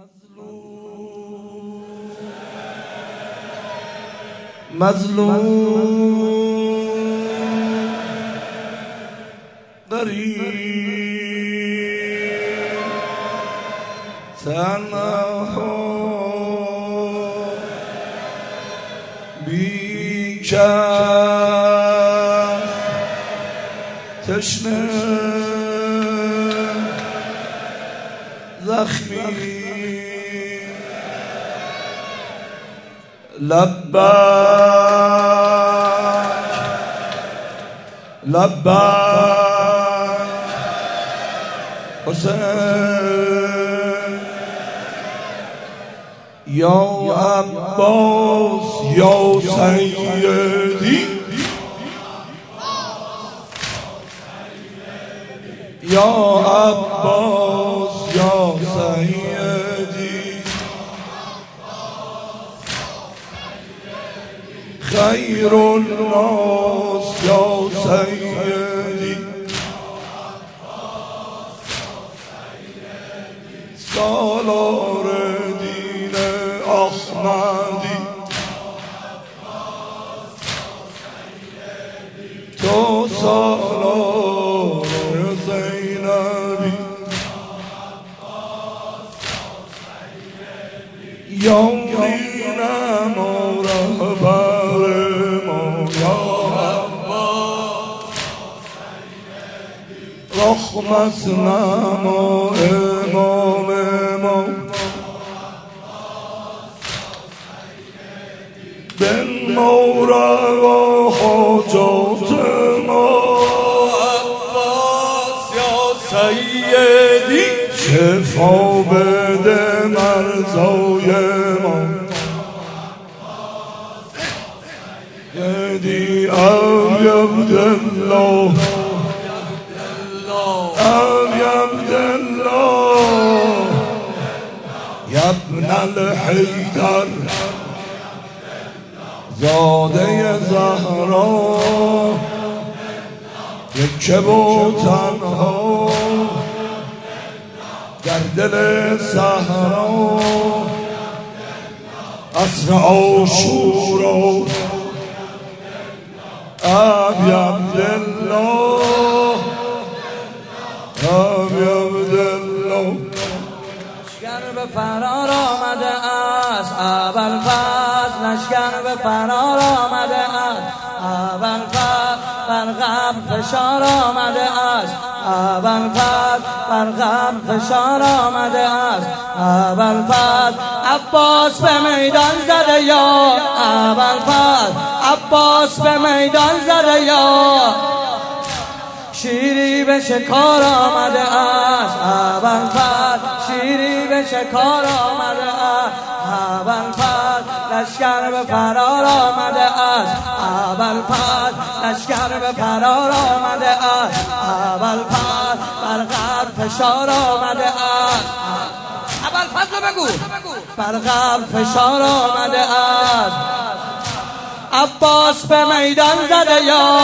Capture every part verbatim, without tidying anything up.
مظلوم غریب تنها بیکس تشنه زخمی لبک لبک حسین یا عباس یا سیدی یا عباس یا سیدی خیر الناس یا سیدی سالار دین احمدی تو سالار زینبی یارینم و رهبر ما یا رحمت نما امام ما بن مورا و حاجات ما عباس یا سیدی شفا بده مرزای ما یدی ابی عبدالله ابی عبدالله یبن الحیدر زاده زهرا یک و تنها در دل صحرا عصر عاشورا ابی عبدالله ابی عبدالله لشکر به فرار آمده است ابوالفضل لشکر به فرار آمده است ابوالفضل بر غم فشار آمده است ابوالفضل بر غم فشار آمده است ابوالفضل عباس به میدان زده یا ابوالفضل عباس به میدان زده یا شیری به شکار آمده است ابوالفضل شیری به شکار آمده است ابوالفضل لشکر به فرار آمده است ابوالفضل لشکر به فرار آمده است ابوالفضل بر غم فشار آمده است ابوالفضل بگو بر غم فشار آمده است عباس به میدان زده یا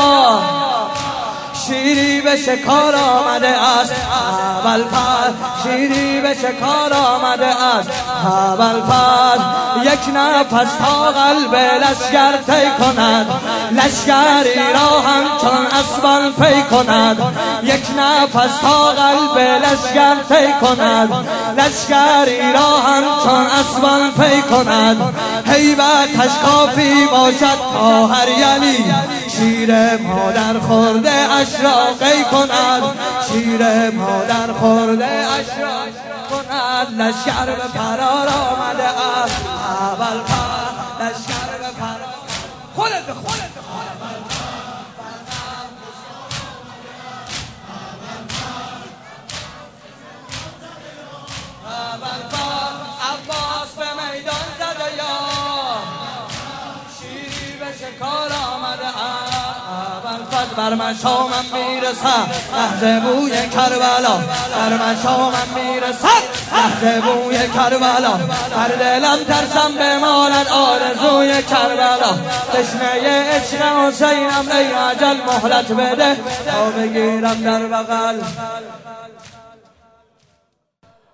شیری به شکار آمده است ابوالفضل شیری به شکار آمده است ابوالفضل یک نفس تا قلب لشکر طی کند لشکری را همچون اسبان پی کند یک نفس تا قلب لشکر طی کند لشکری را همچون اسبان پی کند هیبتش کافی باشد تا هر یلی شیر مادر خورده اش را قی کند شیر مادر خورده اش را کند لشکر به فرار آمده است ابوالفضل لشکر به فرار خودت به خودت ابوالفضل عباس به میدان زده یا شیری به شکار آمده است ابوالفضل بر مشامم میرسد لحظه بوی کربلا بر مشامم میرسد لحظه بوی کربلا بر دلم ترسم بماند آرزوی کربلا تشنه عشق حسینم ای اجل مهلت بده تا بگیرم در بغل